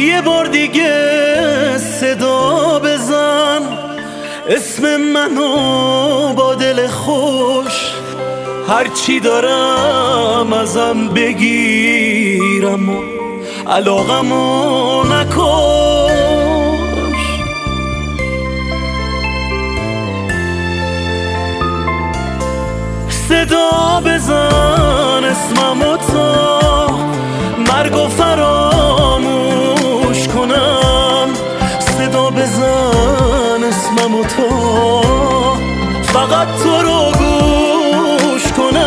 یه بار دیگه صدا بزن اسم منو با دل خوش، هرچی دارم ازم بگیرم و علاقمو نکش. صدا بزن اسممو تا مرگو فراموش کنم، صدا بزن اسممو تا فقط تو رو گوش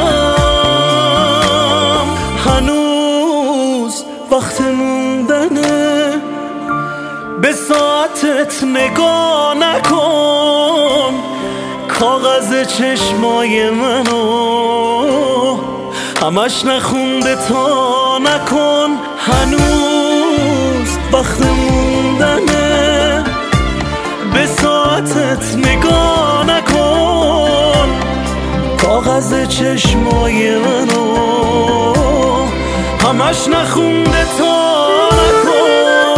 کنم. هنوز وقت موندنه، به ساعتت نگاه نکن، کاغذ چشمای منو همش نخونده تا نکن. هنوز وقت موندنه، به ساعتت نگاه نکن، کاغذ چشمای منو همش نخونده تا نکن.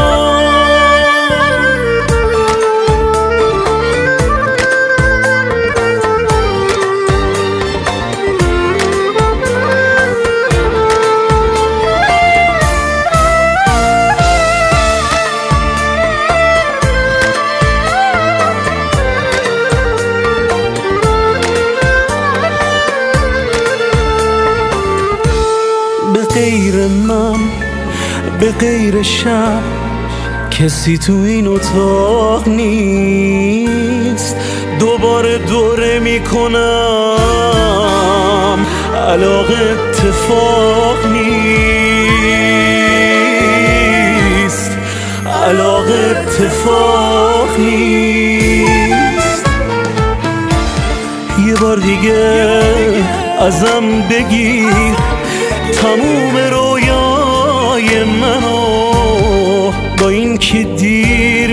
به غیر من، به غیر شب، کسی تو این اتاق نیست. دوباره دوره میکنم، علاقه اتفاق نیست، علاقه اتفاق نیست. یه بار دیگه ازم بگیر تموم رویای منو، با این که دیر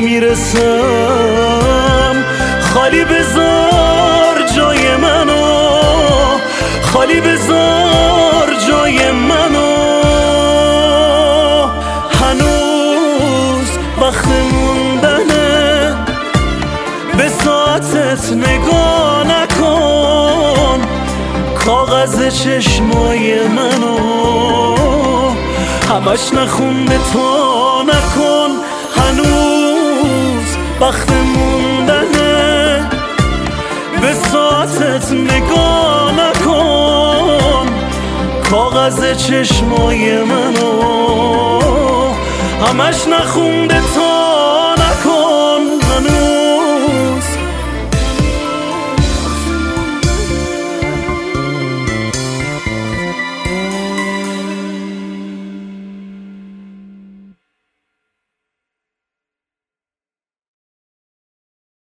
میرسم. خالی بذار جای منو، خالی بذار جای منو. هنوز وقت موندنه، به ساعتت نگاه نکن، کاغذ چشمای منو همش نخونده تا نکن. هنوز وقت موندنه، به ساعتت نگاه نکن، کاغذ چشمای منو همش نخونده تا